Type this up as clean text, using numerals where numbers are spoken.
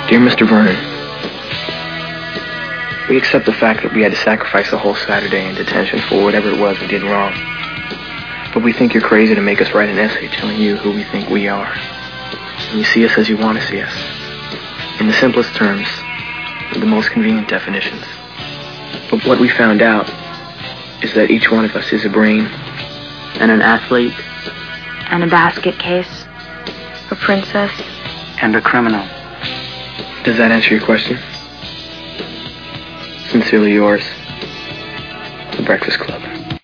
Dear Mr. Vernon, we accept the fact that we had to sacrifice a whole Saturday in detention for whatever it was we did wrong. But we think you're crazy to make us write an essay telling you who we think we are. And you see us as you want to see us. In the simplest terms, with the most convenient definitions. But what we found out is that each one of us is a brain. And an athlete. And a basket case. A princess. And a criminal. Does that answer your question? Sincerely yours, The Breakfast Club.